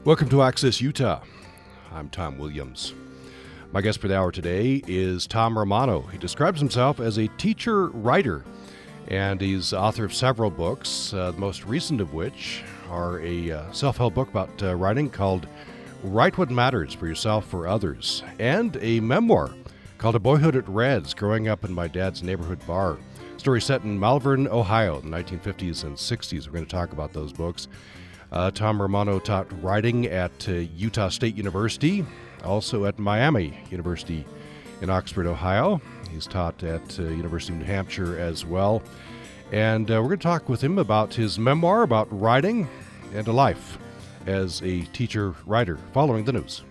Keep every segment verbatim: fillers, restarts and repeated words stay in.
Welcome to Access Utah. I'm Tom Williams. My guest for the hour today is Tom Romano. He describes himself as a teacher-writer, and he's author of several books, uh, the most recent of which are a uh, self-help book about uh, writing called Write What Matters for Yourself, for Others, and a memoir called A Boyhood at Reds, Growing Up in My Dad's Neighborhood Bar. Story set in Malvern, Ohio, in the nineteen fifties and sixties. We're going to talk about those books. Uh, Tom Romano taught writing at uh, Utah State University, also at Miami University in Oxford, Ohio. He's taught at uh, University of New Hampshire as well. And uh, we're going to talk with him about his memoir about writing and a life as a teacher-writer, following the news.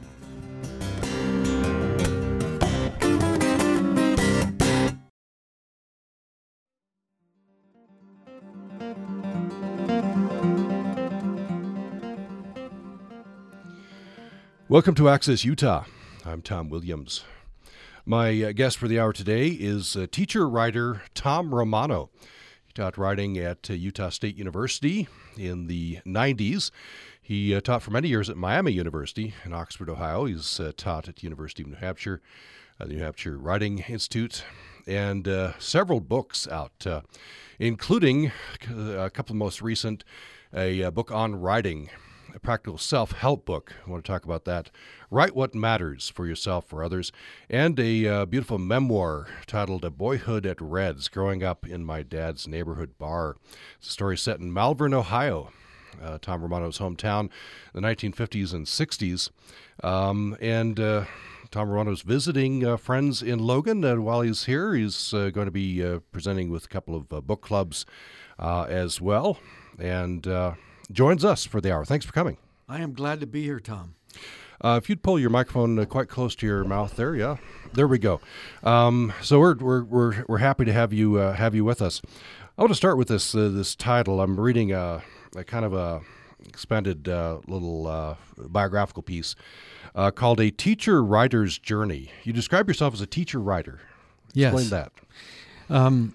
Welcome to Access Utah. I'm Tom Williams. My uh, guest for the hour today is uh, teacher-writer Tom Romano. He taught writing at uh, Utah State University in the nineties. He uh, taught for many years at Miami University in Oxford, Ohio. He's uh, taught at the University of New Hampshire, uh, the New Hampshire Writing Institute, and uh, several books out, uh, including uh, a couple of most recent, a, a book on writing, a practical self-help book. I want to talk about that. Write What Matters for Yourself, for Others, and a uh, beautiful memoir titled A Boyhood at Reds, Growing Up in My Dad's Neighborhood Bar. It's a story set in Malvern, Ohio, uh, Tom Romano's hometown, in the nineteen fifties and sixties. Um, and uh, Tom Romano's visiting uh, friends in Logan, and while he's here, he's uh, going to be uh, presenting with a couple of uh, book clubs uh, as well. And uh, joins us for the hour. Thanks for coming. I am glad to be here, Tom. Uh, if you'd pull your microphone uh, quite close to your mouth there, yeah, there we go. Um, so we're we're we're we're happy to have you uh, have you with us. I want to start with this uh, this title. I'm reading a, a kind of a expanded uh, little uh, biographical piece uh, called A Teacher Writer's Journey. You describe yourself as a teacher writer. Yes. Explain that. Um,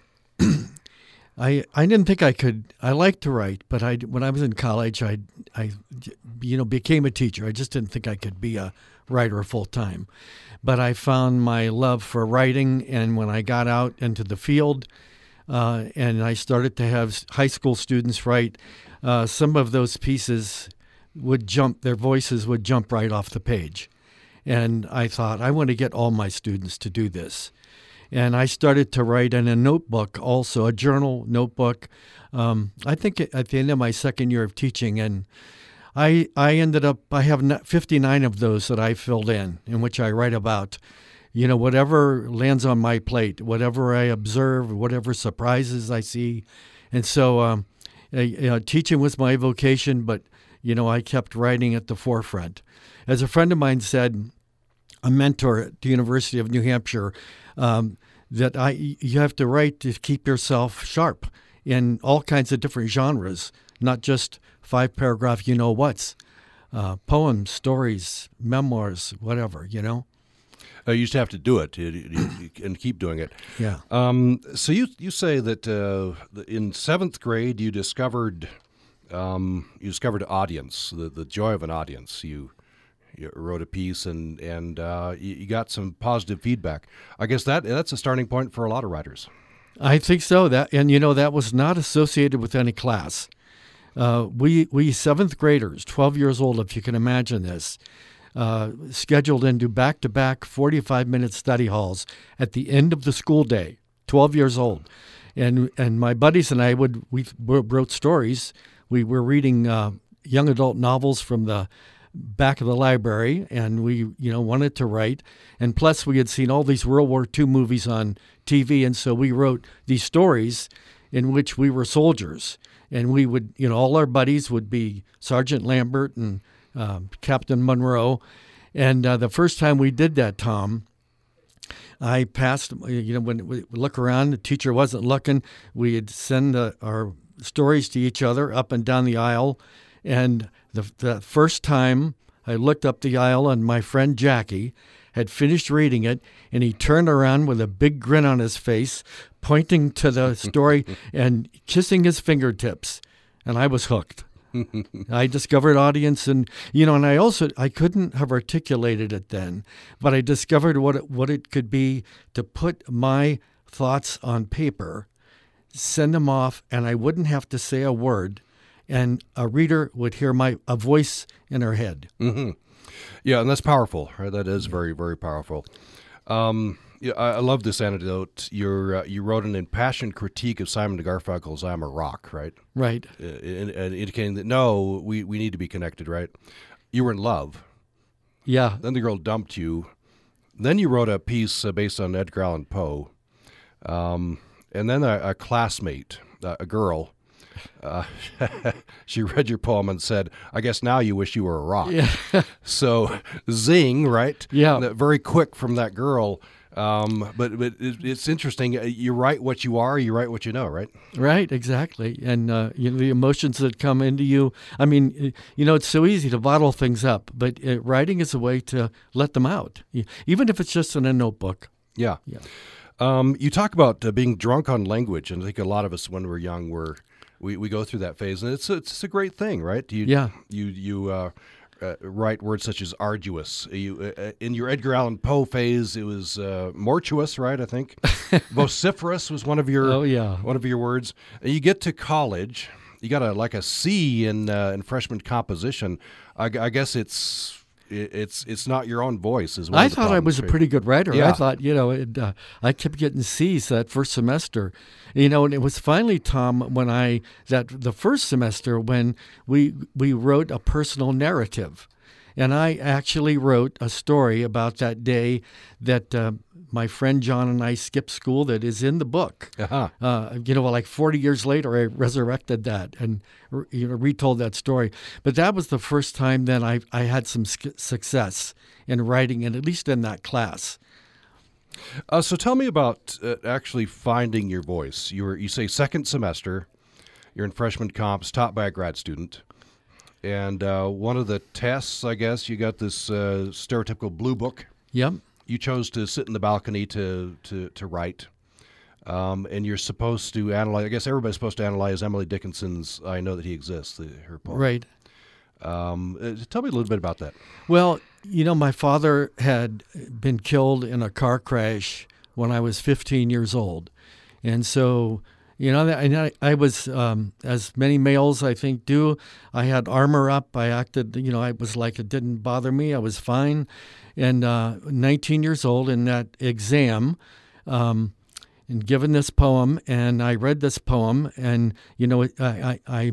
I I didn't think I could. I liked to write, but I when I was in college, I I you know became a teacher. I just didn't think I could be a writer full time. But I found my love for writing, and when I got out into the field, uh, and I started to have high school students write, uh, some of those pieces would jump. Their voices would jump right off the page, and I thought, I want to get all my students to do this. And I started to write in a notebook also, a journal notebook, um, I think at the end of my second year of teaching. And I I ended up, I have fifty-nine of those that I filled in, in which I write about, you know, whatever lands on my plate, whatever I observe, whatever surprises I see. And so um, you know, teaching was my vocation, but, you know, I kept writing at the forefront. As a friend of mine said, a mentor at the University of New Hampshire, um, that I you have to write to keep yourself sharp in all kinds of different genres, not just five-paragraph you-know-whats, uh, poems, stories, memoirs, whatever, you know? Uh, you used to have to do it and keep doing it. Yeah. Um, so you you say that uh, in seventh grade you discovered um, you discovered audience, the, the joy of an audience. You You wrote a piece and and uh, you, you got some positive feedback. I guess that that's a starting point for a lot of writers. I think so. That and you know that was not associated with any class. Uh, we we seventh graders, twelve years old, if you can imagine this, uh, scheduled into back-to-back forty-five minute study halls at the end of the school day. twelve years old, and and my buddies and I would we wrote stories. We were reading uh, young adult novels from the back of the library, and we, you know, wanted to write. And plus, we had seen all these World War Two movies on T V, and so we wrote these stories in which we were soldiers. And we would, you know, all our buddies would be Sergeant Lambert and uh, Captain Monroe. And uh, the first time we did that, Tom, I passed, you know, when we look around, the teacher wasn't looking. We'd send uh, our stories to each other up and down the aisle. And the, the first time I looked up the aisle and my friend Jackie had finished reading it, and he turned around with a big grin on his face, pointing to the story and kissing his fingertips. And I was hooked. I discovered audience, and you know, and I also I couldn't have articulated it then, but I discovered what it, what it could be to put my thoughts on paper, send them off, and I wouldn't have to say a word, and a reader would hear my a voice in her head. Mm-hmm. Yeah, and that's powerful. Right? That is very, very powerful. Um, yeah, I, I love this anecdote. You're, uh, you wrote an impassioned critique of Simon and Garfunkel's "I'm a Rock," right? Right. Uh, in, in, indicating that no, we, we need to be connected, right? You were in love. Yeah. Then the girl dumped you. Then you wrote a piece uh, based on Edgar Allan Poe. Um, and then a, a classmate, uh, a girl, uh, she read your poem and said, "I guess now you wish you were a rock." Yeah. So, zing, right? Yeah. That very quick from that girl. Um, but but it, it's interesting. You write what you are. You write what you know, right? Right, exactly. And uh, you know, the emotions that come into you. I mean, you know, it's so easy to bottle things up, but uh, writing is a way to let them out, even if it's just in a notebook. Yeah. Yeah. Um, you talk about uh, being drunk on language, and I think a lot of us, when we're young, we're we, we go through that phase, and it's it's a great thing, right? You, Yeah. You you uh, uh, write words such as arduous. You uh, in your Edgar Allan Poe phase, it was uh, mortuous, right? I think vociferous was one of your Oh, yeah. one of your words. And you get to college, you got a like a C in uh, in freshman composition. I, I guess it's. It's it's not your own voice. Is one I of the thought I problems, was a right? pretty good writer. Yeah. I thought, you know, it, uh, I kept getting C's that first semester, you know, and it was finally, Tom, when I that the first semester when we we wrote a personal narrative, and I actually wrote a story about that day that uh, my friend John and I skipped school that is in the book. Uh-huh. Uh, you know, like forty years later, I resurrected that and you know retold that story. But that was the first time then I I had some sk- success in writing, and at least in that class. Uh, so tell me about uh, actually finding your voice. You were you say second semester, you're in freshman comps, taught by a grad student, and uh, one of the tests, I guess, you got this uh, stereotypical blue book. Yep. You chose to sit in the balcony to to to write, um, and you're supposed to analyze. I guess everybody's supposed to analyze Emily Dickinson's "I Know That He Exists," the, her poem. Right. Um, uh, tell me a little bit about that. Well, you know, my father had been killed in a car crash when I was fifteen years old. And so, you know, and I, I was, um, as many males I think do, I had armor up. I acted, you know, I was like, it didn't bother me. I was fine. And uh, nineteen years old in that exam, um, and given this poem, and I read this poem, and, you know, I, I, I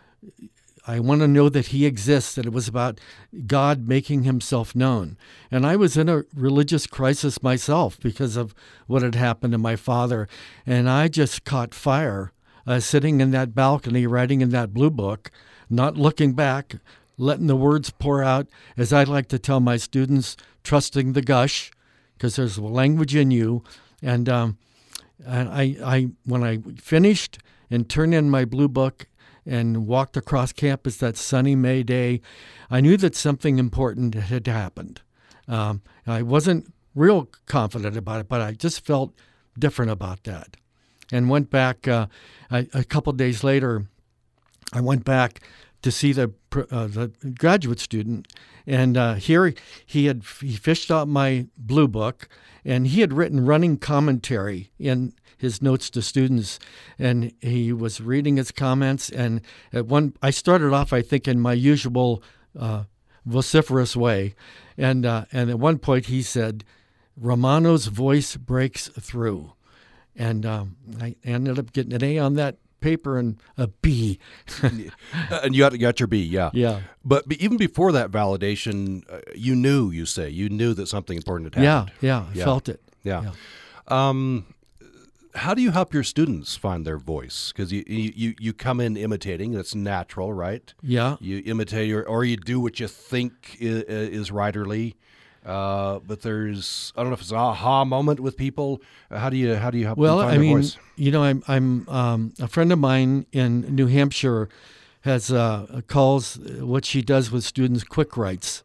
I want to know that he exists, that it was about God making himself known. And I was in a religious crisis myself because of what had happened to my father. And I just caught fire uh, sitting in that balcony, writing in that blue book, not looking back, letting the words pour out, as I like to tell my students, trusting the gush, because there's language in you. And, um, and I, I, when I finished and turned in my blue book, and walked across campus that sunny May day, I knew that something important had happened. Um, I wasn't real confident about it, but I just felt different about that. And went back uh, I, a couple days later. I went back to see the uh, the graduate student, and uh, here he had he fished out my blue book, and he had written running commentary in his notes to students, and he was reading his comments. And at one, I started off, I think, in my usual uh, vociferous way, and uh, and at one point he said, "Romano's voice breaks through," and um, I ended up getting an A on that paper and a B. And you got, got your B, yeah. Yeah. But, but even before that validation, uh, you knew, you say, you knew that something important had Yeah, happened. yeah, I Yeah. felt it. Yeah. Yeah. Um, how do you help your students find their voice? Because you, you, you come in imitating. That's natural, right? Yeah. You imitate or, or you do what you think is, is writerly. Uh, but there's, I don't know if it's an aha moment with people. Uh, How do you how do you help Well, them find I their mean, voice? you know, I'm I'm um, a friend of mine in New Hampshire has uh, calls what she does with students quick writes,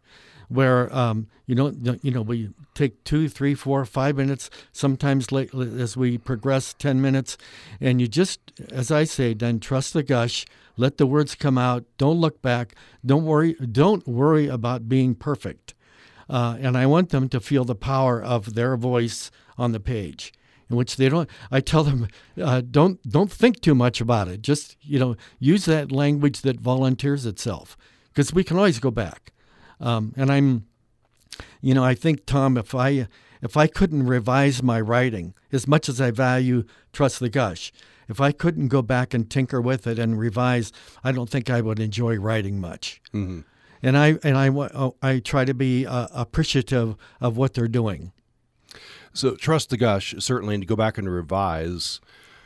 where um, you know you know we take two, three, four, five minutes. Sometimes late, as we progress, ten minutes, and you just, as I say, then trust the gush. Let the words come out. Don't look back. Don't worry. Don't worry about being perfect. Uh, and I want them to feel the power of their voice on the page, in which they don't. I tell them, uh, don't don't think too much about it. Just you know, use that language that volunteers itself, because we can always go back. Um, and I'm, you know, I think, Tom, if I if I couldn't revise my writing as much as I value Trust the Gush, if I couldn't go back and tinker with it and revise, I don't think I would enjoy writing much. Mm-hmm. And I and I I try to be uh, appreciative of what they're doing. So Trust the Gush, certainly, and to go back and revise.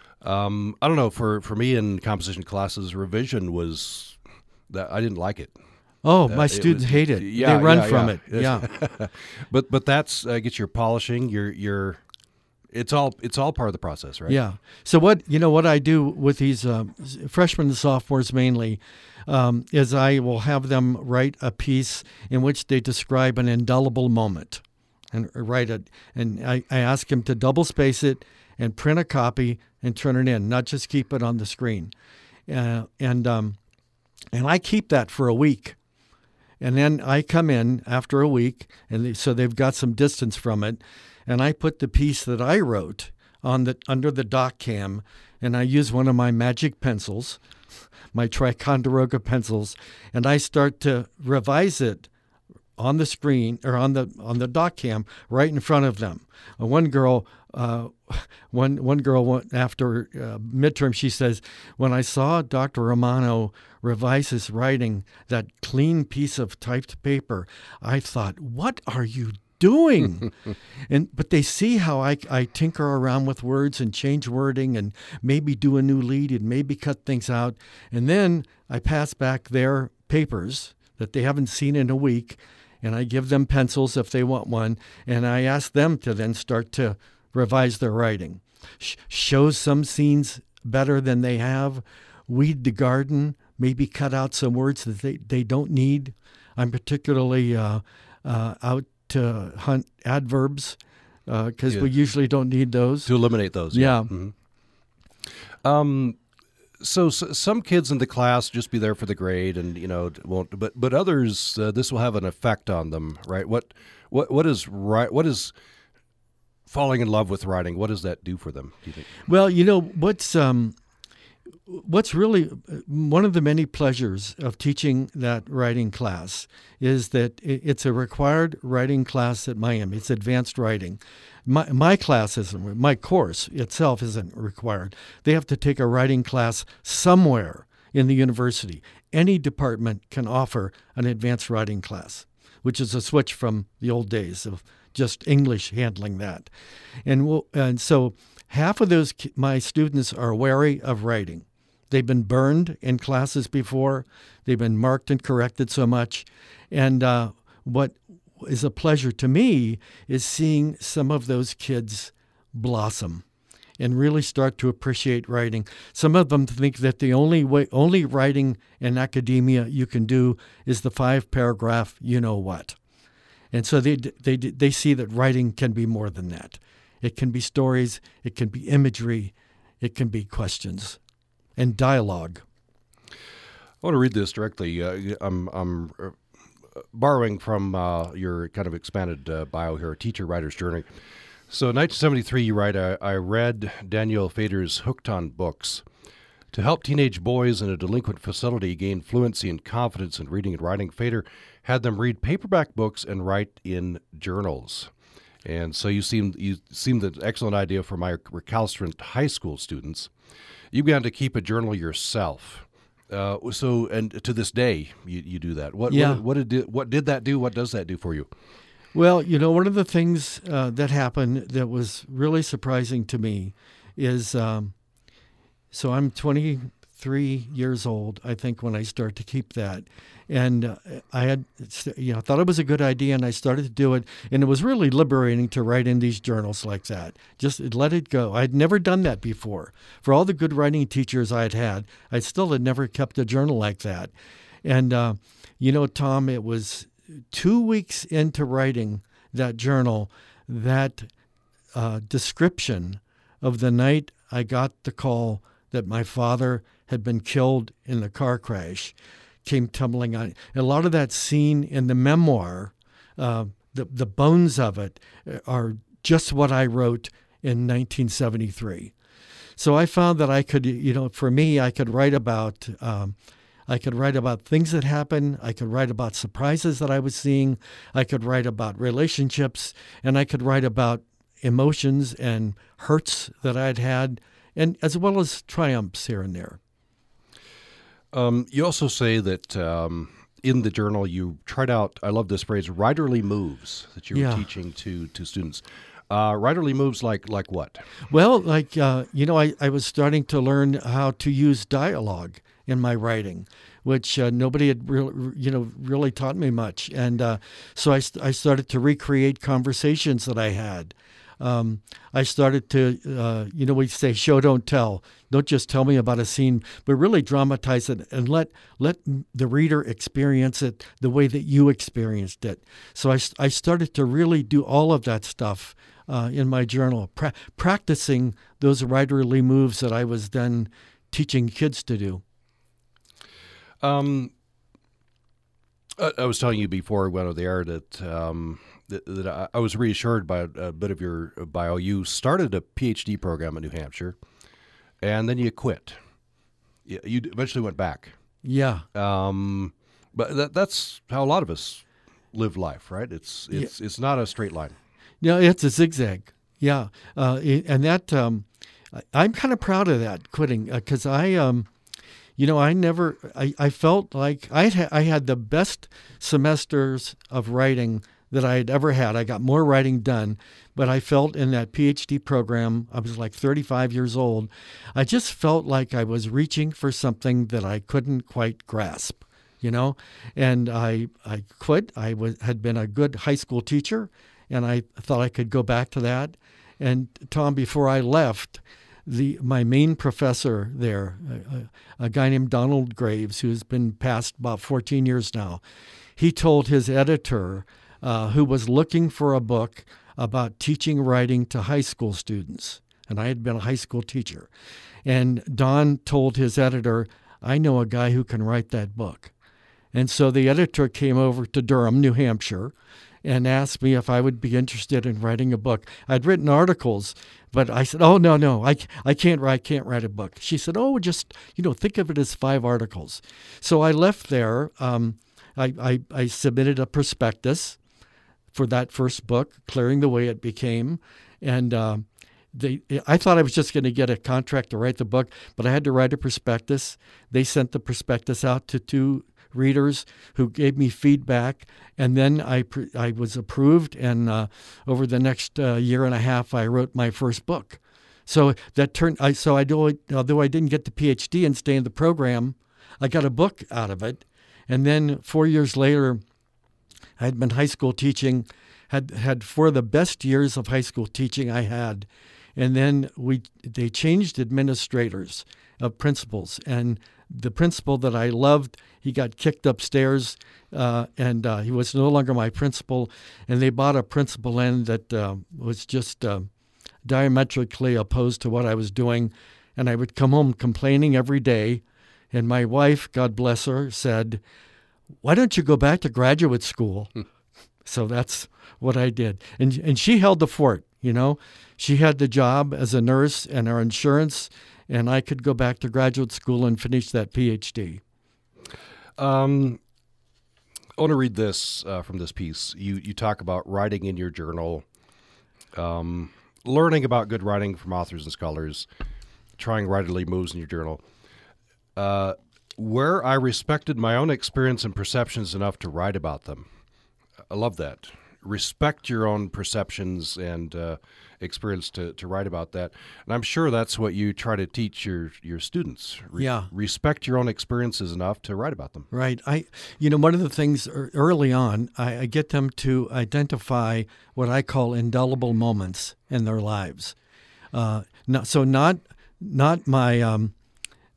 Um, I don't know, for, for me in composition classes, revision was, that I didn't like it. Oh, my uh, students it was, hate it. Yeah, they run yeah, from yeah. it. Yeah, but but that's uh, gets your polishing. Your your, it's all it's all part of the process, right? Yeah. So what you know what I do with these uh, freshmen and sophomores mainly um, is I will have them write a piece in which they describe an indelible moment, and write it. And I, I ask them to double space it and print a copy and turn it in, not just keep it on the screen. Uh, and um, and I keep that for a week. And then I come in after a week, and they, so they've got some distance from it, and I put the piece that I wrote on the under the doc cam, and I use one of my magic pencils, my Ticonderoga pencils, and I start to revise it on the screen or on the on the doc cam right in front of them. Uh, one girl, uh, one one girl went after uh, midterm. She says, "When I saw Doctor Romano revise his writing, that clean piece of typed paper, I thought, what are you doing?" and but they see how I I tinker around with words and change wording and maybe do a new lead and maybe cut things out, and then I pass back their papers that they haven't seen in a week. And I give them pencils if they want one, and I ask them to then start to revise their writing. Sh- show some scenes better than they have, weed the garden, maybe cut out some words that they, they don't need. I'm particularly uh, uh, out to hunt adverbs because uh, yeah. we usually don't need those. To eliminate those. Yeah. yeah. Mm-hmm. Um. So, so some kids in the class just be there for the grade, and you know won't. But but others, uh, this will have an effect on them, right? What what what is right? What is falling in love with writing? What does that do for them? Do you think? Well, you know what's um, what's really one of the many pleasures of teaching that writing class is that it's a required writing class at Miami. It's advanced writing. My my class isn't, my course itself isn't required. They have to take a writing class somewhere in the university. Any department can offer an advanced writing class, which is a switch from the old days of just English handling that. And we'll, and so half of those my students are wary of writing. They've been burned in classes before. They've been marked and corrected so much. And uh, what is a pleasure to me is seeing some of those kids blossom and really start to appreciate writing. Some of them think that the only way, only writing in academia you can do is the five-paragraph you know what. And so they they they see that writing can be more than that. It can be stories, it can be imagery, it can be questions and dialogue. I want to read this directly. Uh, I'm I'm borrowing from uh, your kind of expanded uh, bio here, Teacher Writer's Journey. So in nineteen seventy-three, you write, I, I read Daniel Fader's Hooked on Books. To help teenage boys in a delinquent facility gain fluency and confidence in reading and writing, Fader had them read paperback books and write in journals. And so you seemed you seemed an excellent idea for my recalcitrant high school students. You began to keep a journal yourself. Uh, so, and to this day, you, you do that. What, yeah. what, what did what did that do? What does that do for you? Well, you know, one of the things uh, that happened that was really surprising to me is, um, so I'm twenty-three years old, I think, when I start to keep that. And uh, I had, you know, thought it was a good idea, and I started to do it. And it was really liberating to write in these journals like that. Just let it go. I'd never done that before. For all the good writing teachers I had had, I still had never kept a journal like that. And, uh, you know, Tom, it was two weeks into writing that journal, that uh, description of the night I got the call that my father had been killed in the car crash came tumbling on. A lot of that scene in the memoir, uh, the the bones of it, are just what I wrote in nineteen seventy-three. So I found that I could, you know, for me, I could write about, um, I could write about things that happened. I could write about surprises that I was seeing. I could write about relationships, and I could write about emotions and hurts that I'd had, and as well as triumphs here and there. Um, you also say that um, in the journal you tried out, I love this phrase, writerly moves that you were Yeah. teaching to to students. Uh, writerly moves like like what? Well, like, uh, you know, I, I was starting to learn how to use dialogue in my writing, which uh, nobody had really, you know, really taught me much. And uh, so I, st- I started to recreate conversations that I had. Um, I started to, uh, you know, we say show, don't tell. Don't just tell me about a scene, but really dramatize it and let let the reader experience it the way that you experienced it. So I, I started to really do all of that stuff uh, in my journal, pra- practicing those writerly moves that I was then teaching kids to do. Um, I, I was telling you before we went on the air that um, that, that I, I was reassured by a, a bit of your bio. You started a P H D program in New Hampshire, and then you quit. You, you eventually went back. Yeah. Um, but that, that's how a lot of us live life, right? It's it's yeah. it's not a straight line. Yeah, it's a zigzag. Yeah, uh, and that um, I'm kind of proud of that quitting because uh, I, um, you know, I never I, I felt like I had I had the best semesters of writing that I had ever had. I got more writing done, but I felt in that P H D program, I was like thirty-five years old. I just felt like I was reaching for something that I couldn't quite grasp, you know. And I I quit. I was had been a good high school teacher, and I thought I could go back to that. And Tom, before I left, the my main professor there, a, a guy named Donald Graves, who's been passed about fourteen years now, he told his editor, uh, who was looking for a book about teaching writing to high school students, and I had been a high school teacher, and Don told his editor, I know a guy who can write that book. And so the editor came over to Durham, New Hampshire, and asked me if I would be interested in writing a book. I'd written articles, but I said, oh, no, no, I, I can't write, can't write a book. She said, oh, just, you know, think of it as five articles. So I left there. Um, I, I, I submitted a prospectus for that first book, Clearing the Way It Became. And uh, they, I thought I was just going to get a contract to write the book, but I had to write a prospectus. They sent the prospectus out to two readers who gave me feedback, and then I I was approved, and uh, over the next uh, year and a half, I wrote my first book. So that turned. I so I do although I didn't get the P H D and stay in the program, I got a book out of it, and then four years later, I had been high school teaching, had had four of the best years of high school teaching I had, and then we they changed administrators of principals, and the principal that I loved, he got kicked upstairs, uh, and uh, he was no longer my principal. And they bought a principal in that uh, was just uh, diametrically opposed to what I was doing. And I would come home complaining every day. And my wife, God bless her, said, why don't you go back to graduate school? Hmm. So that's what I did. And, and she held the fort, you know. She had the job as a nurse and our insurance, and I could go back to graduate school and finish that P H D. Um, I want to read this uh, from this piece. You you talk about writing in your journal, um, learning about good writing from authors and scholars, trying writerly moves in your journal. Uh, where I respected my own experience and perceptions enough to write about them. I love that. Respect your own perceptions and uh, experience to, to write about that. And I'm sure that's what you try to teach your, your students. Re- yeah. Respect your own experiences enough to write about them. Right. I, you know, one of the things early on, I, I get them to identify what I call indelible moments in their lives. Uh, not, so not, not my, um,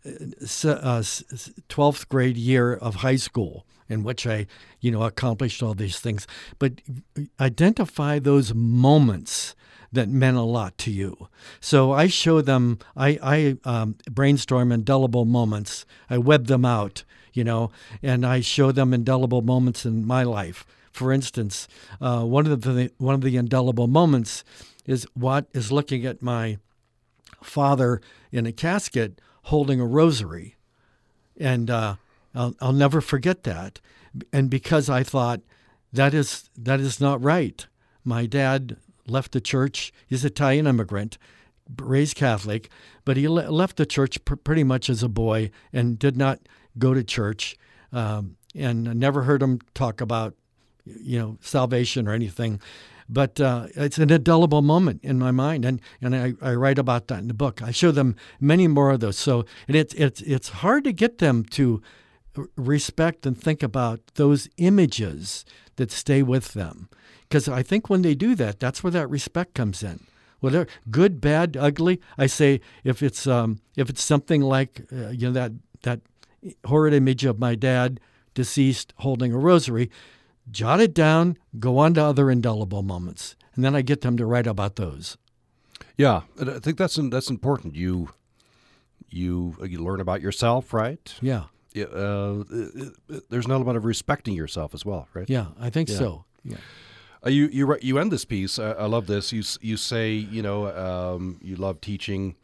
twelfth grade year of high school, in which I, you know, accomplished all these things. But identify those moments that meant a lot to you. So I show them, I, I um, brainstorm indelible moments. I web them out, you know, and I show them indelible moments in my life. For instance, uh, one of the one of the indelible moments is what is looking at my father in a casket holding a rosary, and uh, I'll, I'll never forget that. And because I thought that is that is not right. My dad left the church. He's an Italian immigrant, raised Catholic, but he le- left the church pr- pretty much as a boy and did not go to church. Um, and I never heard him talk about, you know, salvation or anything. But uh, it's an indelible moment in my mind, and, and I, I write about that in the book. I show them many more of those. So and it's it's it's hard to get them to respect and think about those images that stay with them, because I think when they do that, that's where that respect comes in. Whether good, bad, ugly, I say if it's um, if it's something like uh, you know that that horrid image of my dad deceased holding a rosary, jot it down, go on to other indelible moments, and then I get them to write about those. Yeah, and I think that's that's important. You you you learn about yourself, right? Yeah. Yeah. Uh, there's an element of respecting yourself as well, right? Yeah, I think Yeah. so. Yeah. Uh, you you wri- you end this piece. I, I love this. You s- you say you know um, you love teaching.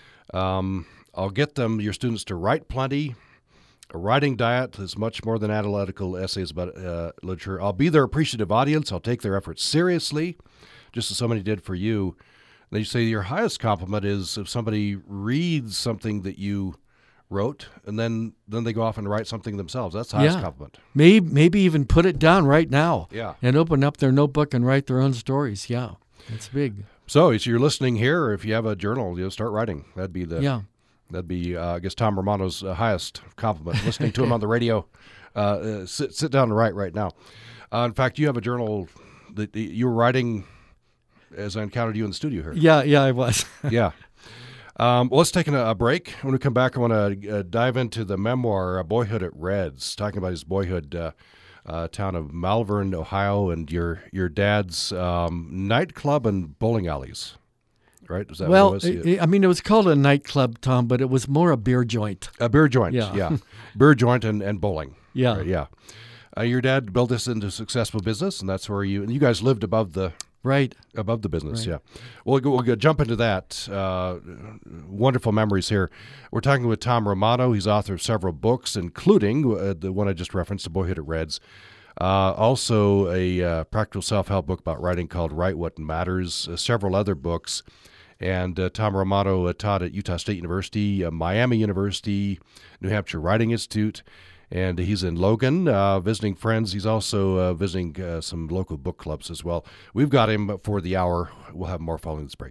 Um, I'll get them your students to write plenty. A writing diet is much more than analytical essays about uh, literature. I'll be their appreciative audience. I'll take their efforts seriously, just as so many did for you. Then you say your highest compliment is if somebody reads something that you wrote, and then, then they go off and write something themselves. That's the highest Yeah. compliment. Maybe maybe even put it down right now. Yeah. And open up their notebook and write their own stories. Yeah. It's big. So, if you're listening here, if you have a journal, you know, start writing. That'd be the Yeah. That'd be, uh, I guess, Tom Romano's uh, highest compliment. Listening to him on the radio, uh, uh, sit sit down and write right now. Uh, in fact, you have a journal that that you were writing as I encountered you in the studio here. Yeah, yeah, I was. Yeah. Um, well, let's take a, a break. When we come back, I want to uh, dive into the memoir, uh, Boyhood at Reds, talking about his boyhood uh, uh, town of Malvern, Ohio, and your your dad's um, nightclub and bowling alleys. Right? Was that Well, what it was? I I mean, it was called a nightclub, Tom, but it was more a beer joint. A beer joint, Yeah. yeah. Beer joint and, and bowling. Yeah. Right, yeah. Uh, your dad built this into a successful business, and that's where you and you guys lived above the Right. above the business. Right. Yeah. We'll go, we'll go jump into that. Uh, wonderful memories here. We're talking with Tom Romano. He's author of several books, including uh, the one I just referenced, Boyhood at Reds. Uh, also, a uh, practical self-help book about writing called Write What Matters. Uh, several other books. And uh, Tom Romano uh, taught at Utah State University, uh, Miami University, New Hampshire Writing Institute, and he's in Logan uh, visiting friends. He's also uh, visiting uh, some local book clubs as well. We've got him for the hour. We'll have more following this break.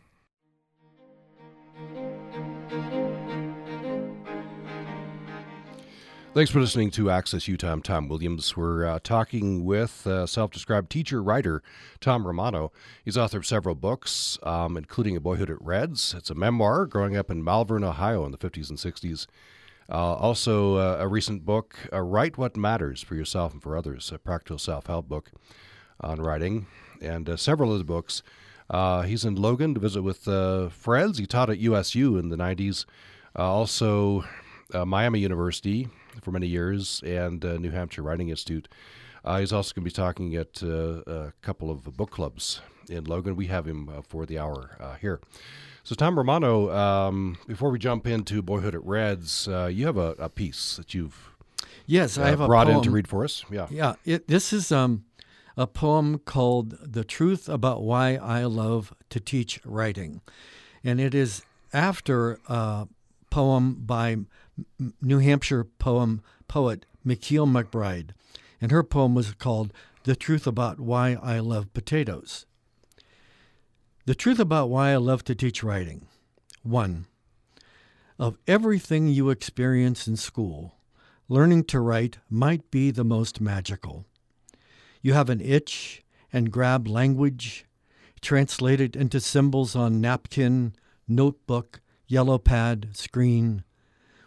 Thanks for listening to Access Utah. I'm Tom Williams. We're uh, talking with uh, self-described teacher-writer Tom Romano. He's author of several books, um, including A Boyhood at Reds. It's a memoir growing up in Malvern, Ohio in the fifties and sixties. Uh, also, uh, a recent book, uh, Write What Matters for Yourself and for Others, a practical self-help book on writing, and uh, several other books. Uh, he's in Logan to visit with uh, friends. He taught at U S U in the nineties. Uh, also, uh, Miami University for many years, and uh, New Hampshire Writing Institute. Uh, he's also going to be talking at uh, a couple of book clubs in Logan. We have him uh, for the hour uh, here. So, Tom Romano, um, before we jump into Boyhood at Reds, uh, you have a, a piece that you've Yes, uh, I have a brought poem. in to read for us. Yeah. Yeah, it, this is um, a poem called The Truth About Why I Love to Teach Writing. And it is after a poem by M- New Hampshire poem poet McKeel McBride. And her poem was called The Truth About Why I Love Potatoes. The truth about why I love to teach writing. One, of everything you experience in school, learning to write might be the most magical. You have an itch and grab language, translate it into symbols on napkin, notebook, yellow pad, screen.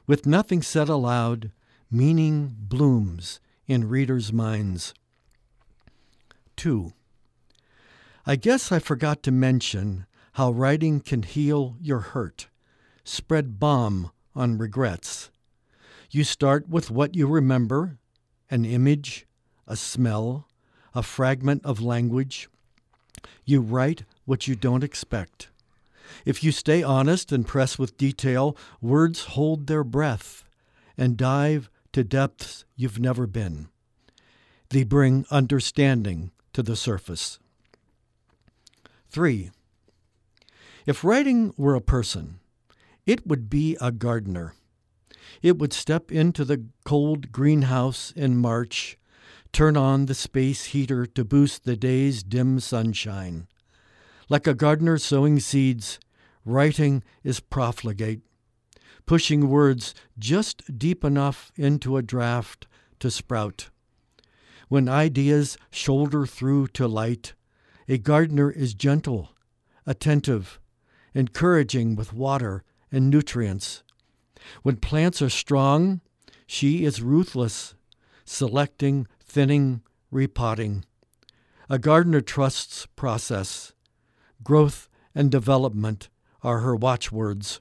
With nothing said aloud, meaning blooms in readers' minds. Two, I guess I forgot to mention how writing can heal your hurt, spread balm on regrets. You start with what you remember, an image, a smell, a fragment of language. You write what you don't expect. If you stay honest and press with detail, words hold their breath and dive to depths you've never been. They bring understanding to the surface. Three, if writing were a person, it would be a gardener. It would step into the cold greenhouse in March, turn on the space heater to boost the day's dim sunshine. Like a gardener sowing seeds, writing is profligate, pushing words just deep enough into a draft to sprout. When ideas shoulder through to light, a gardener is gentle, attentive, encouraging with water and nutrients. When plants are strong, she is ruthless, selecting, thinning, repotting. A gardener trusts process. Growth and development are her watchwords.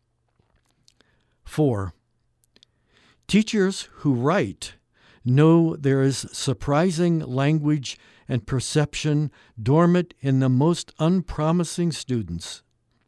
Four, teachers who write know there is surprising language and perception dormant in the most unpromising students.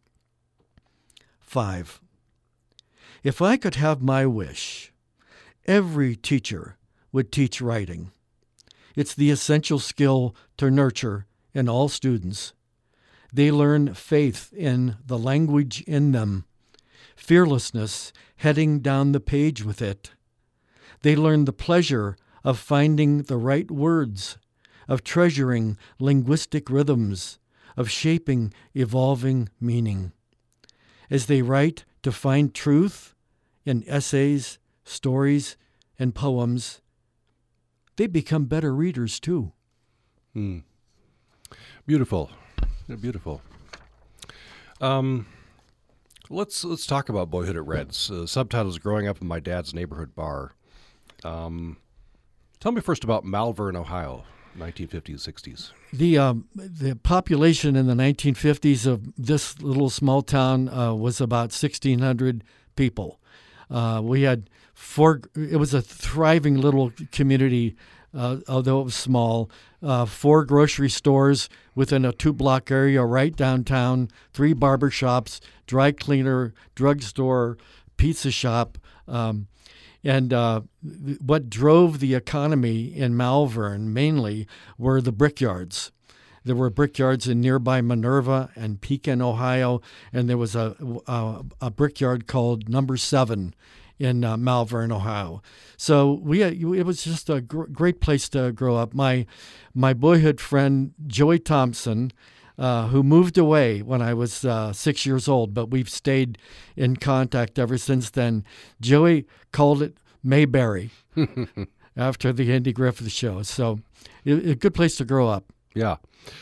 Five, if I could have my wish, every teacher would teach writing. It's the essential skill to nurture in all students. They learn faith in the language in them, fearlessness heading down the page with it. They learn the pleasure of finding the right words, of treasuring linguistic rhythms, of shaping evolving meaning. As they write to find truth in essays, stories, and poems, they become better readers too. Hmm. Beautiful. Beautiful. Um, let's let's talk about Boyhood at Red's. Uh, subtitles: Growing Up in My Dad's Neighborhood Bar. Um, tell me first about Malvern, Ohio, nineteen fifties, sixties. The um, the population in the nineteen fifties of this little small town uh, was about sixteen hundred people. Uh, we had four. It was a thriving little community, uh, although it was small. Uh, four grocery stores within a two-block area right downtown. Three barber shops, dry cleaner, drugstore, pizza shop. Um, And uh, what drove the economy in Malvern mainly were the brickyards. There were brickyards in nearby Minerva and Pekin, Ohio, and there was a a, a brickyard called Number Seven in uh, Malvern, Ohio. So we it was just a gr- great place to grow up. My my boyhood friend Joey Thompson, Uh, who moved away when I was uh, six years old, but we've stayed in contact ever since then. Joey called it Mayberry after the Andy Griffith Show. So it, a good place to grow up. Yeah.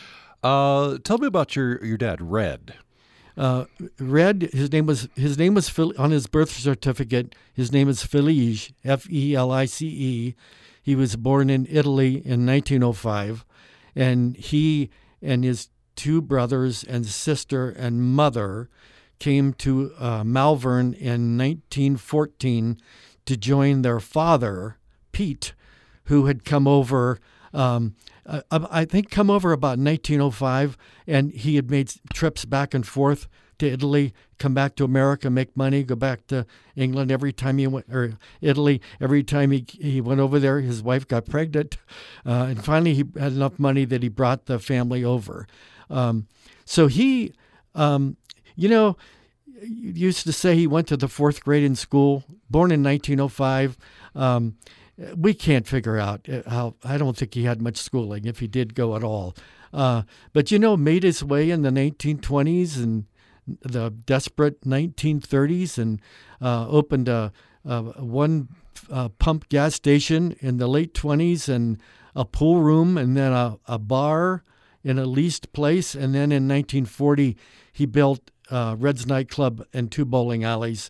Uh, tell me about your, your dad, Red. Uh, Red, his name was his name was Phil, on his birth certificate. His name is Felice, F E L I C E. He was born in Italy in nineteen oh five, and he and his two brothers and sister and mother came to uh, Malvern in nineteen fourteen to join their father, Pete, who had come over, um, uh, I think come over about nineteen oh five, and he had made trips back and forth to Italy, come back to America, make money, go back to England every time he went, or Italy, every time he he went over there, his wife got pregnant, uh, and finally he had enough money that he brought the family over. Um, so he, um, you know, used to say he went to the fourth grade in school, born in nineteen oh five. Um, we can't figure out how, I don't think he had much schooling, if he did go at all. Uh, but, you know, made his way in the nineteen twenties and the desperate nineteen thirties and uh, opened a, a one uh, pump gas station in the late twenties and a pool room and then a, a bar in a leased place, and then in nineteen forty, he built uh, Red's Nightclub and two bowling alleys.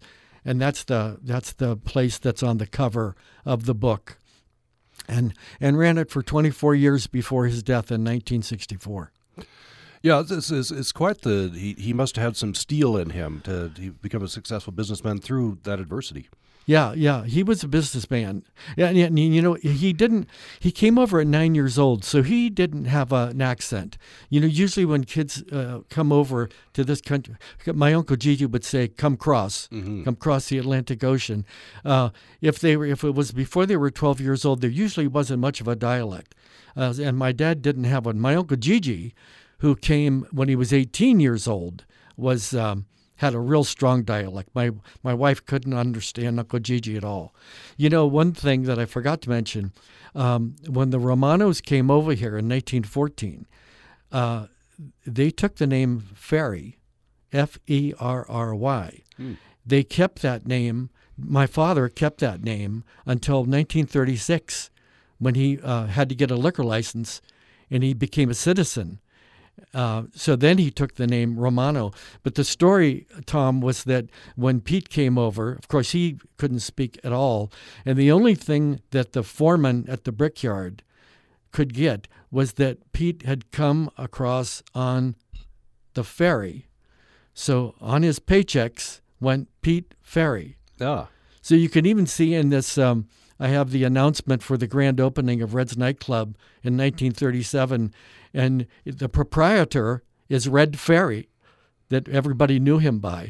and that's the that's the place that's on the cover of the book, and and ran it for twenty-four years before his death in nineteen sixty-four. Yeah, it's, it's, it's quite the, he, he must have had some steel in him to, to become a successful businessman through that adversity. Yeah, yeah, he was a businessman. Yeah, and, and you know, he didn't. He came over at nine years old, so he didn't have a, an accent. You know, usually when kids uh, come over to this country, my Uncle Gigi would say, "Come cross, mm-hmm. come cross the Atlantic Ocean." Uh, if they were, if it was before they were twelve years old, there usually wasn't much of a dialect. Uh, and my dad didn't have one. My Uncle Gigi, who came when he was eighteen years old, was. Um, had a real strong dialect. My my wife couldn't understand Uncle Gigi at all. You know, one thing that I forgot to mention, um, when the Romanos came over here in nineteen fourteen, uh, they took the name Ferry, F E R R Y. Mm. They kept that name. My father kept that name until nineteen thirty-six, when he uh, had to get a liquor license, and he became a citizen. Uh, so then he took the name Romano. But the story, Tom, was that when Pete came over, of course, he couldn't speak at all. And the only thing that the foreman at the brickyard could get was that Pete had come across on the ferry. So on his paychecks went Pete Ferry. Ah. So you can even see in this, um, I have the announcement for the grand opening of Red's Nightclub in nineteen thirty-seven. And the proprietor is Red Ferry, that everybody knew him by.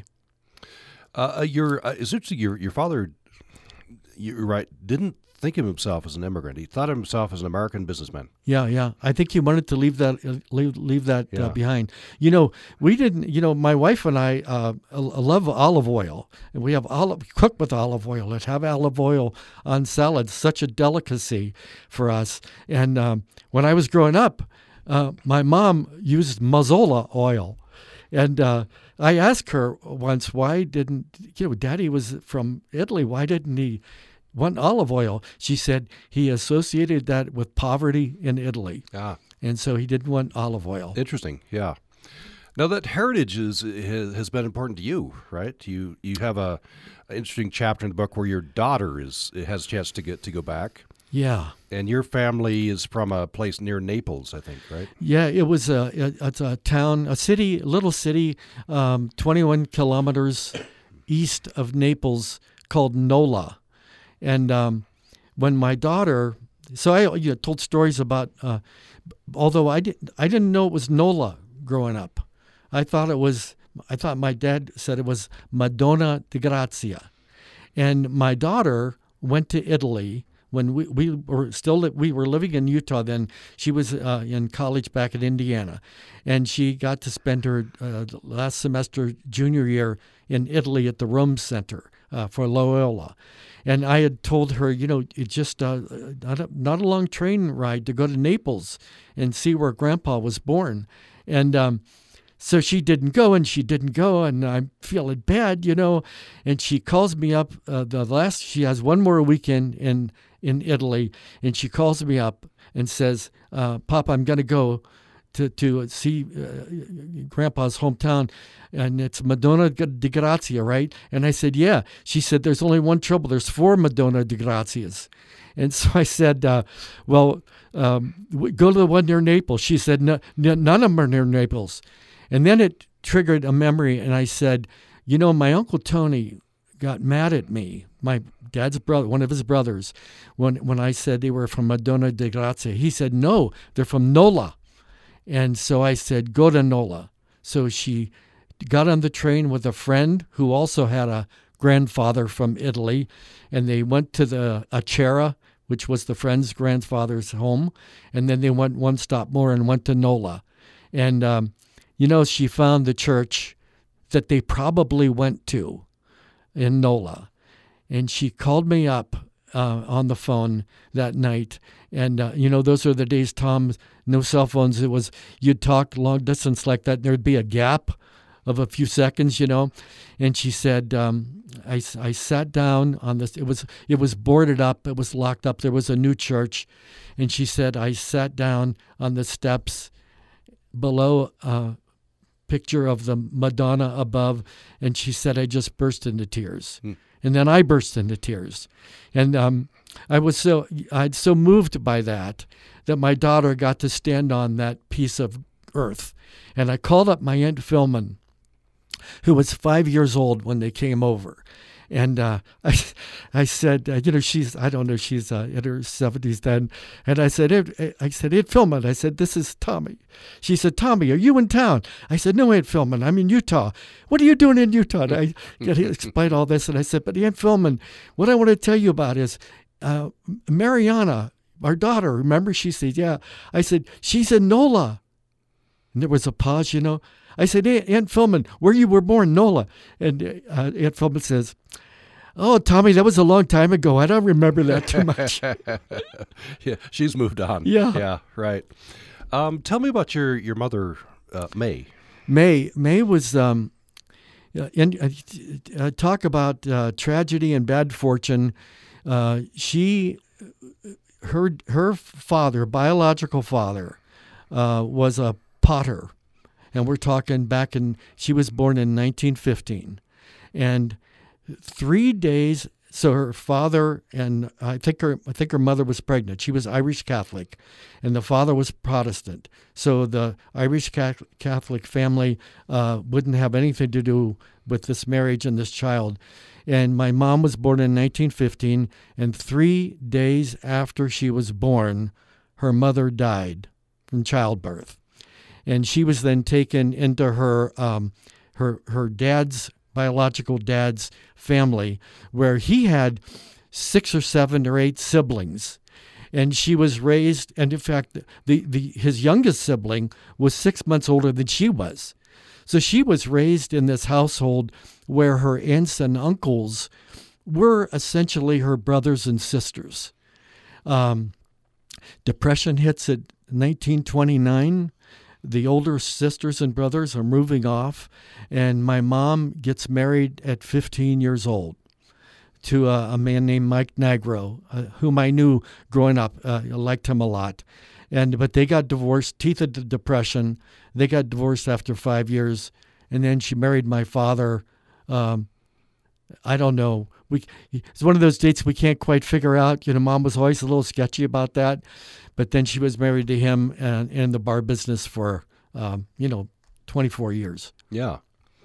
Uh, your uh, it's interesting. Your your father, you're right, didn't think of himself as an immigrant. He thought of himself as an American businessman. Yeah, yeah. I think he wanted to leave that uh, leave leave that yeah. uh, behind. You know, we didn't. You know, my wife and I uh, love olive oil, and we have olive cook with olive oil. Let's have olive oil on salads. Such a delicacy for us. And um, when I was growing up, Uh, my mom used Mazola oil, and uh, I asked her once, why didn't, you know, Daddy was from Italy, why didn't he want olive oil? She said he associated that with poverty in Italy, ah. and so he didn't want olive oil. Interesting, yeah. Now that heritage is has, has been important to you, right? You you have a an interesting chapter in the book where your daughter is has a chance to get to go back. Yeah. And your family is from a place near Naples, I think, right? Yeah, it was a, it's a town, a city, a little city, um, twenty-one kilometers east of Naples called Nola. And um, when my daughter, so I you know, told stories about, uh, although I didn't, I didn't know it was Nola growing up. I thought it was, I thought my dad said it was Madonna di Grazia. And my daughter went to Italy. When we, we were still we were living in Utah then, she was uh, in college back in Indiana, and she got to spend her uh, last semester junior year in Italy at the Rome Center uh, for Loyola. And I had told her, you know, it just uh, not, a, not a long train ride to go to Naples and see where Grandpa was born. And um, so she didn't go, and she didn't go, and I'm feeling bad, you know. And she calls me up. Uh, the last she has one more weekend in in Italy, and she calls me up and says, uh, "Pop, I'm going to go to to see uh, Grandpa's hometown, and it's Madonna di Grazia, right?" And I said, "Yeah." She said, "There's only one trouble. There's four Madonna di Grazias." And so I said, uh, "Well, um, go to the one near Naples." She said, no, "None of them are near Naples." And then it triggered a memory, and I said, "You know, my Uncle Tony got mad at me, my dad's brother, one of his brothers, when when I said they were from Madonna di Grazia. He said, no, they're from Nola." And so I said, "Go to Nola." So she got on the train with a friend who also had a grandfather from Italy, and they went to the Acera, which was the friend's grandfather's home, and then they went one stop more and went to Nola. And, um, you know, she found the church that they probably went to in Nola. And she called me up uh, on the phone that night. And, uh, you know, those are the days, Tom, no cell phones. It was, you'd talk long distance like that, and there'd be a gap of a few seconds, you know. And she said, um, I, I sat down on this. It was, it was boarded up. It was locked up. There was a new church. And she said, I sat down on the steps below a picture of the Madonna above. And she said, I just burst into tears. Hmm. And then I burst into tears. And um, I was so I'd so moved by that that my daughter got to stand on that piece of earth. And I called up my Aunt Philman, who was five years old when they came over. And uh, I, I said, uh, you know, she's, I don't know, she's uh, in her seventies then. And I said, Aunt, I said, Aunt Philman, I said, this is Tommy. She said, Tommy, are you in town? I said, no, Aunt Philman, I'm in Utah. What are you doing in Utah? And I get to explain all this. And I said, but Aunt Philman, what I want to tell you about is uh, Mariana, our daughter, remember? She said, yeah. I said, she's in NOLA. And there was a pause, you know. I said, hey, Aunt Philman, where you were born, NOLA. And uh, Aunt Philman says, oh, Tommy, that was a long time ago. I don't remember that too much. Yeah, she's moved on. Yeah. Yeah, right. Um, tell me about your, your mother, uh, May. May. May was, um, in, uh, uh, talk about uh, tragedy and bad fortune. Uh, she, her, her father, biological father, uh, was a potter. And we're talking back in, she was born in nineteen fifteen. And three days, so her father and I think her, I think her mother was pregnant. She was Irish Catholic, and the father was Protestant. So the Irish Catholic family uh, wouldn't have anything to do with this marriage and this child. And my mom was born in nineteen fifteen, and three days after she was born, her mother died from childbirth. And she was then taken into her um, her her dad's biological dad's family, where he had six or seven or eight siblings, and she was raised. And in fact, the, the his youngest sibling was six months older than she was, so she was raised in this household where her aunts and uncles were essentially her brothers and sisters. Um, depression hits at nineteen twenty-nine. The older sisters and brothers are moving off, and my mom gets married at fifteen years old to a, a man named Mike Nagro, uh, whom I knew growing up. Uh, I liked him a lot. And but they got divorced, teeth of the depression. They got divorced after five years, and then she married my father. Um, I don't know. We it's one of those dates we can't quite figure out. You know, Mom was always a little sketchy about that. But then she was married to him and in the bar business for, um, you know, twenty-four years. Yeah.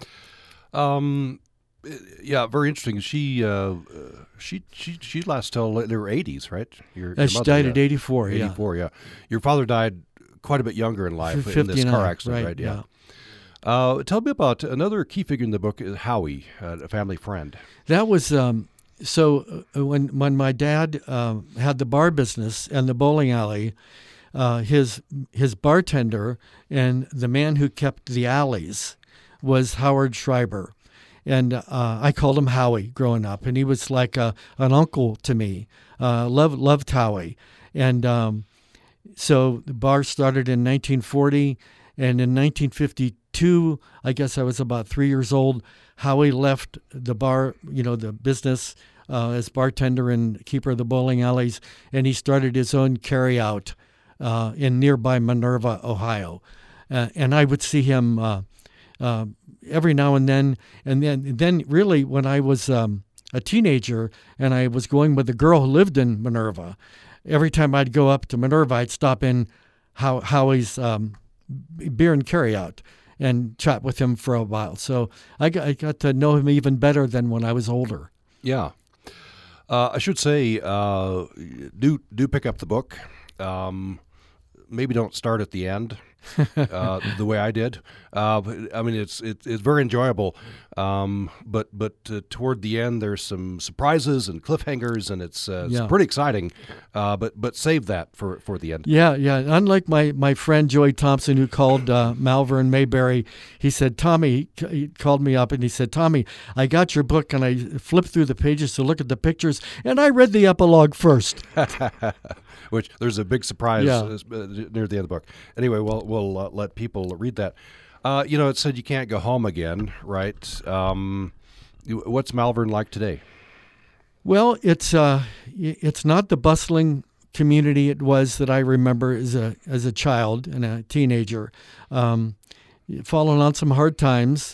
Um, yeah, very interesting. She uh, she she she lasted till their eighties, right? Your, uh, your she mother, died yeah. at eighty-four, yeah. eighty-four, yeah. Your father died quite a bit younger in life in this car accident, right? right? Yeah. Uh, tell me about another key figure in the book, Howie, uh, a family friend. That was... Um, So uh, when when my dad uh, had the bar business and the bowling alley, uh, his his bartender and the man who kept the alleys was Howard Schreiber, and uh, I called him Howie growing up, and he was like a, an uncle to me. Uh, loved loved Howie, and um, so the bar started in nineteen forty, and in nineteen fifty-two, I guess I was about three years old. Howie left the bar, you know, the business uh, as bartender and keeper of the bowling alleys, and he started his own carryout uh, in nearby Minerva, Ohio. Uh, and I would see him uh, uh, every now and then. And then, then really, when I was um, a teenager and I was going with a girl who lived in Minerva, every time I'd go up to Minerva, I'd stop in How, Howie's um, beer and carryout and chat with him for a while. So I got, I got to know him even better than when I was older. Yeah. Uh, I should say, uh, do do pick up the book. Um, maybe don't start at the end uh, the way I did. Uh, but, I mean, it's it, it's very enjoyable. Um, but but uh, toward the end, there's some surprises and cliffhangers, and it's, uh, it's Yeah. pretty exciting. Uh, but but save that for, for the end. Yeah, yeah. Unlike my, my friend Joey Thompson, who called uh, Malvern Mayberry, he said, Tommy, he, he called me up and he said, Tommy, I got your book and I flipped through the pages to look at the pictures, and I read the epilogue first. Which there's a big surprise Yeah. uh, near the end of the book. Anyway, we'll we'll uh, let people read that. Uh, you know, it said you can't go home again, right? Um, you- what's Malvern like today? Well, it's uh, it's not the bustling community it was that I remember as a as a child and a teenager. Um, fallen on some hard times.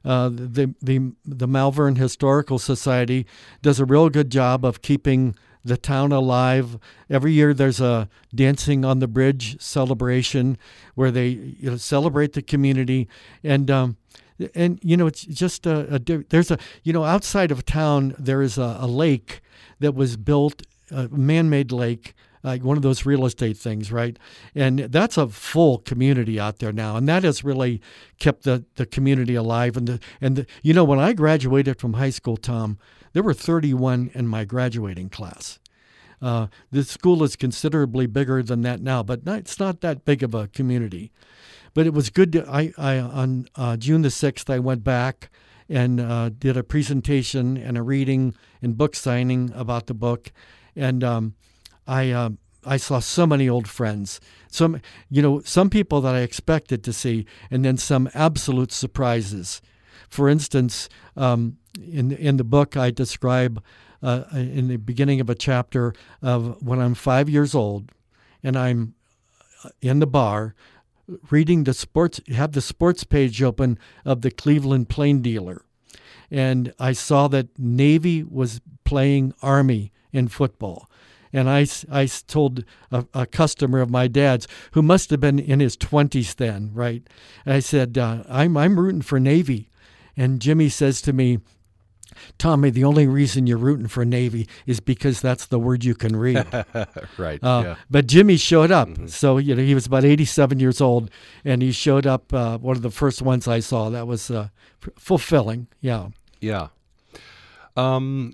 Uh, the the the Malvern Historical Society does a real good job of keeping the town alive. Every year there's a Dancing on the Bridge celebration where they you know, celebrate the community, and um, and you know it's just a, a there's a you know outside of town there is a, a lake that was built, a man-made lake. Like one of those real estate things, right? And that's a full community out there now, and that has really kept the, the community alive. And the and the, you know, when I graduated from high school, Tom, there were thirty-one in my graduating class. Uh, the school is considerably bigger than that now, but not, it's not that big of a community. But it was good. To, I, I on uh, June the sixth, I went back and uh, did a presentation and a reading and book signing about the book, and um, I uh, I saw so many old friends. Some you know some people that I expected to see, and then some absolute surprises. For instance, um, in in the book, I describe uh, in the beginning of a chapter of when I'm five years old, and I'm in the bar reading the sports. Have the sports page open of the Cleveland Plain Dealer, and I saw that Navy was playing Army in football. And I, I told a, a customer of my dad's who must have been in his twenties then, right? And I said, uh, I'm, I'm rooting for Navy. And Jimmy says to me, Tommy, the only reason you're rooting for Navy is because that's the word you can read. Right. Uh, yeah. But Jimmy showed up. Mm-hmm. So, you know, he was about eighty-seven years old, and he showed up, uh, one of the first ones I saw. That was uh, fulfilling. Yeah. Yeah. Um.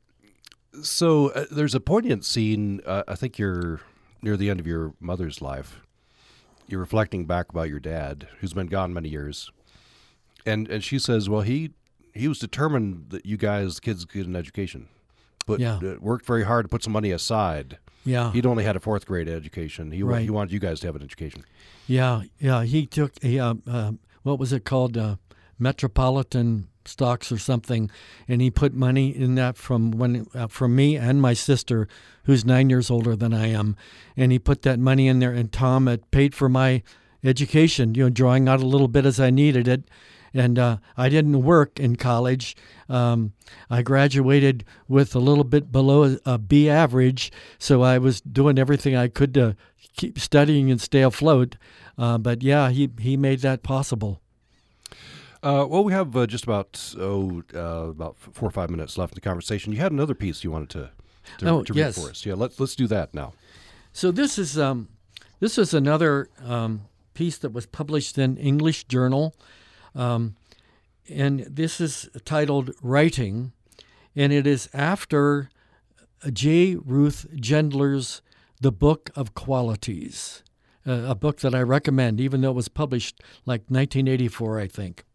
So uh, there's a poignant scene. Uh, I think you're near the end of your mother's life. You're reflecting back about your dad, who's been gone many years, and and she says, "Well, he he was determined that you guys, kids, get an education, but Yeah. uh, worked very hard to put some money aside. Yeah. He'd only had a fourth grade education. He wa- Right. he wanted you guys to have an education. Yeah. Yeah. He took, a, uh, uh, what was it called? Uh, Metropolitan stocks or something, and he put money in that from when uh, from me and my sister, who's nine years older than I am, and he put that money in there. And Tom had paid for my education, you know, drawing out a little bit as I needed it. And uh, I didn't work in college. Um, I graduated with a little bit below a B average, so I was doing everything I could to keep studying and stay afloat. Uh, but yeah, he he made that possible. Uh, well, we have uh, just about oh uh, about four or five minutes left in the conversation. You had another piece you wanted to to, Oh, to read yes. for us. Yeah, let's let's do that now. So this is um, this is another um, piece that was published in English Journal, um, and this is titled "Writing," and it is after J. Ruth Gendler's "The Book of Qualities," uh, a book that I recommend, even though it was published like nineteen eighty-four, I think.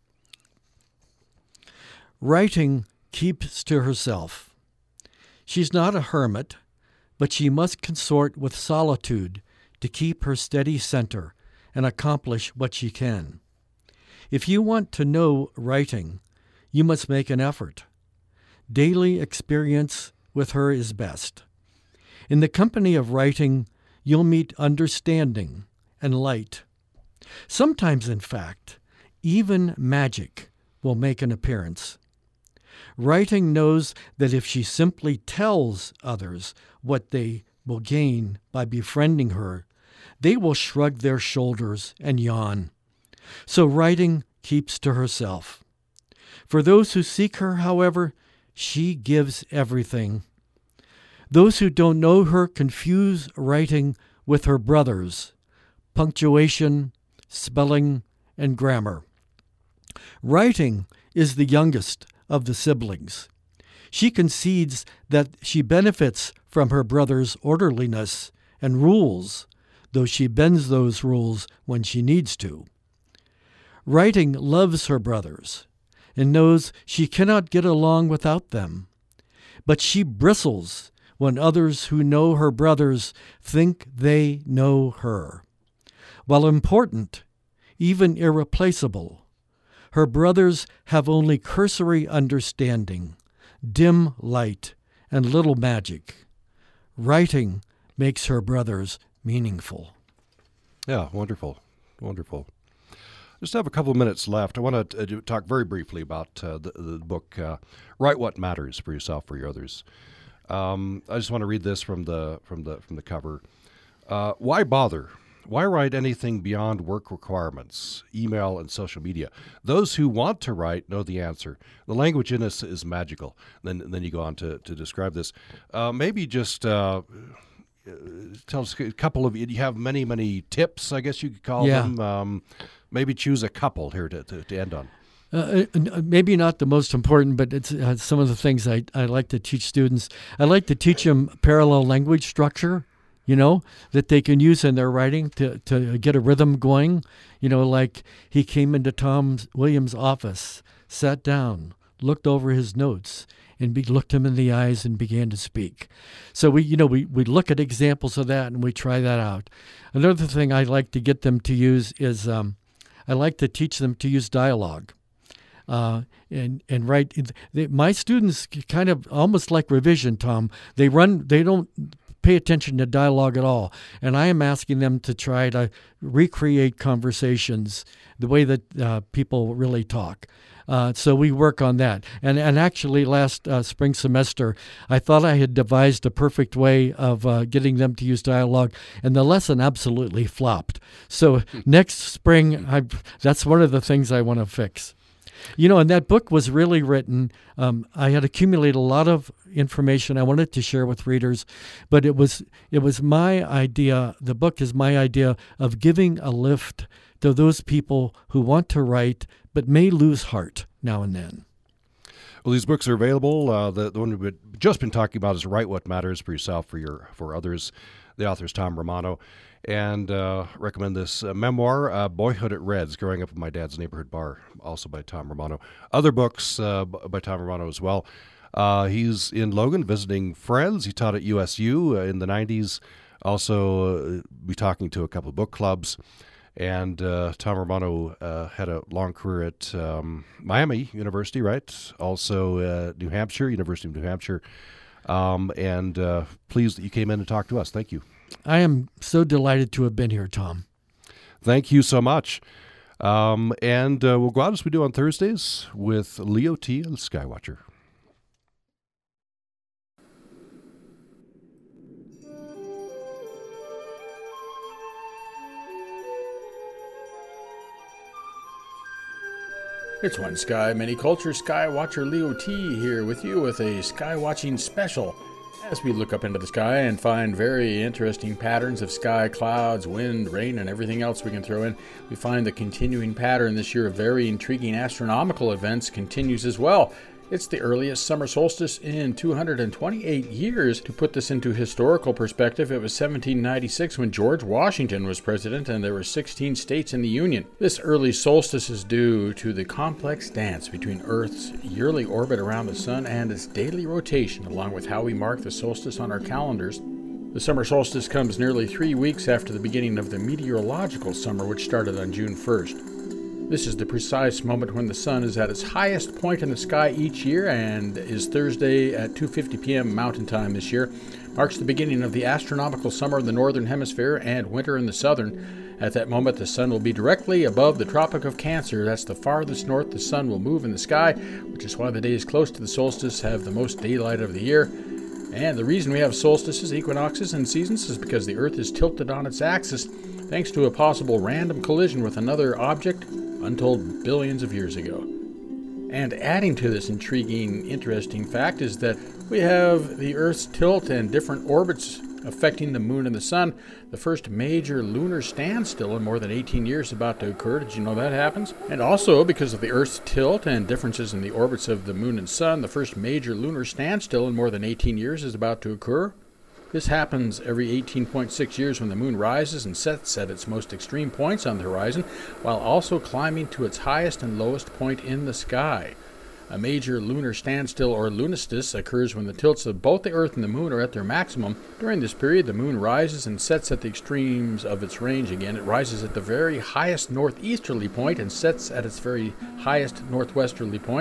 Writing keeps to herself. She's not a hermit, but she must consort with solitude to keep her steady center and accomplish what she can. If you want to know writing, you must make an effort. Daily experience with her is best. In the company of writing, you'll meet understanding and light. Sometimes, in fact, even magic will make an appearance. Writing knows that if she simply tells others what they will gain by befriending her, they will shrug their shoulders and yawn. So writing keeps to herself. For those who seek her, however, she gives everything. Those who don't know her confuse writing with her brothers, punctuation, spelling, and grammar. Writing is the youngest of the siblings. She concedes that she benefits from her brother's orderliness and rules, though she bends those rules when she needs to. Writing loves her brothers and knows she cannot get along without them, but she bristles when others who know her brothers think they know her. While important, even irreplaceable, her brothers have only cursory understanding, dim light, and little magic. Writing makes her brothers meaningful. Yeah, wonderful, wonderful. Just have a couple of minutes left. I want to uh, talk very briefly about uh, the, the book, uh, Write What Matters for Yourself, for Your Others. Um, I just want to read this from the from the from the cover. Uh, why bother? Why write anything beyond work requirements, email, and social media? Those who want to write know the answer. The language in us is magical. Then, then you go on to, to describe this. Uh, maybe just uh, tell us a couple of, you have many, many tips, I guess you could call Yeah. them. Um, maybe choose a couple here to, to, to end on. Uh, uh, maybe not the most important, but it's uh, some of the things I, I like to teach students. I like to teach them parallel language structure, you know, that they can use in their writing to, to get a rhythm going. You know, like he came into Tom Williams' office, sat down, looked over his notes, and be, looked him in the eyes and began to speak. So we, you know, we, we look at examples of that and we try that out. Another thing I like to get them to use is um, I like to teach them to use dialogue. Uh, and and write. They, my students kind of almost like revision, Tom. They run. They don't pay attention to dialogue at all. And I am asking them to try to recreate conversations the way that uh, people really talk. Uh, so we work on that. And and actually last uh, spring semester, I thought I had devised a perfect way of uh, getting them to use dialogue, and the lesson absolutely flopped. So next spring, I that's one of the things I want to fix. You know, and that book was really written. Um, I had accumulated a lot of information I wanted to share with readers, but it was it was my idea. The book is my idea of giving a lift to those people who want to write but may lose heart now and then. Well, these books are available. Uh, the, the one we've just been talking about is Write What Matters for Yourself, for your for others. The author is Tom Romano. And uh, recommend this uh, memoir, uh, Boyhood at Reds, Growing Up in My Dad's Neighborhood Bar, also by Tom Romano. Other books uh, by Tom Romano as well. Uh, he's in Logan visiting friends. He taught at U S U uh, in the nineties. Also, uh, be talking to a couple of book clubs. And uh, Tom Romano uh, had a long career at um, Miami University, right? Also uh, New Hampshire, University of New Hampshire. Um, and uh, pleased that you came in and talked to us. Thank you. I am so delighted to have been here, Tom. Thank you so much. Um, and uh, we'll go out as we do on Thursdays with Leo T. and Skywatcher. It's One Sky, Many Cultures. Skywatcher Leo T. here with you with a sky watching special. As we look up into the sky and find very interesting patterns of sky, clouds, wind, rain, and everything else we can throw in, we find the continuing pattern this year of very intriguing astronomical events continues as well. It's the earliest summer solstice in two hundred twenty-eight years. To put this into historical perspective, it was seventeen ninety-six when George Washington was president and there were sixteen states in the Union. This early solstice is due to the complex dance between Earth's yearly orbit around the sun and its daily rotation, along with how we mark the solstice on our calendars. The summer solstice comes nearly three weeks after the beginning of the meteorological summer, which started on June first. This is the precise moment when the sun is at its highest point in the sky each year, and is Thursday at two fifty p.m. Mountain Time this year. Marks the beginning of the astronomical summer in the northern hemisphere and winter in the southern. At that moment, the sun will be directly above the Tropic of Cancer. That's the farthest north the sun will move in the sky, which is why the days close to the solstice have the most daylight of the year. And the reason we have solstices, equinoxes, and seasons is because the Earth is tilted on its axis thanks to a possible random collision with another object untold billions of years ago. And adding to this intriguing, interesting fact is that we have the Earth's tilt and different orbits affecting the moon and the sun. The first major lunar standstill in more than eighteen years is about to occur. Did you know that happens? And also, because of the Earth's tilt and differences in the orbits of the moon and sun, the first major lunar standstill in more than eighteen years is about to occur. This happens every eighteen point six years when the moon rises and sets at its most extreme points on the horizon, while also climbing to its highest and lowest point in the sky. A major lunar standstill or lunistus occurs when the tilts of both the Earth and the moon are at their maximum. During this period, the moon rises and sets at the extremes of its range again. It rises at the very highest northeasterly point and sets at its very highest northwesterly point.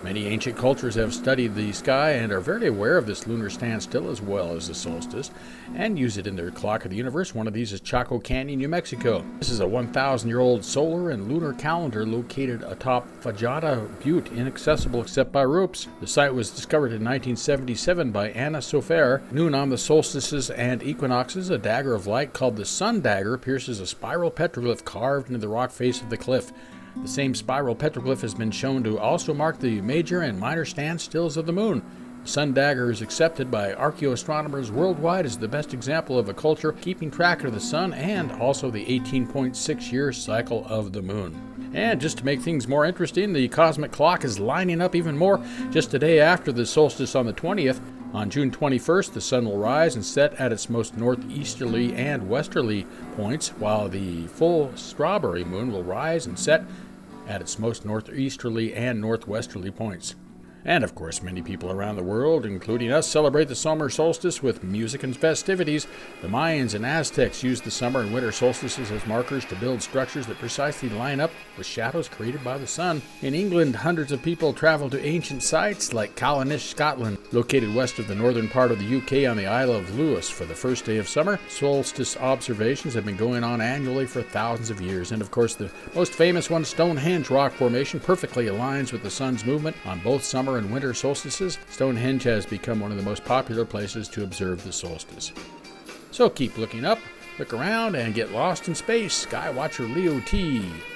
Many ancient cultures have studied the sky and are very aware of this lunar standstill as well as the solstice, and use it in their clock of the universe. One of these is Chaco Canyon, New Mexico. This is a one thousand year old solar and lunar calendar located atop Fajada Butte, inaccessible except by ropes. The site was discovered in nineteen seventy-seven by Anna Sofer. Noon on the solstices and equinoxes, a dagger of light called the Sun Dagger pierces a spiral petroglyph carved into the rock face of the cliff. The same spiral petroglyph has been shown to also mark the major and minor standstills of the moon. The Sun Dagger is accepted by archaeoastronomers worldwide as the best example of a culture keeping track of the sun and also the eighteen point six year cycle of the moon. And just to make things more interesting, the cosmic clock is lining up even more. Just a day after the solstice on the twentieth, on June twenty-first, the sun will rise and set at its most northeasterly and westerly points, while the full strawberry moon will rise and set at its most northeasterly and northwesterly points. And of course, many people around the world, including us, celebrate the summer solstice with music and festivities. The Mayans and Aztecs used the summer and winter solstices as markers to build structures that precisely line up with shadows created by the sun. In England, hundreds of people travel to ancient sites like Callanish, Scotland, located west of the northern part of the U K on the Isle of Lewis for the first day of summer. Solstice observations have been going on annually for thousands of years. And of course, the most famous one, Stonehenge rock formation, perfectly aligns with the sun's movement on both summer and winter solstices. Stonehenge has become one of the most popular places to observe the solstice. So keep looking up, look around, and get lost in space. Skywatcher Leo T.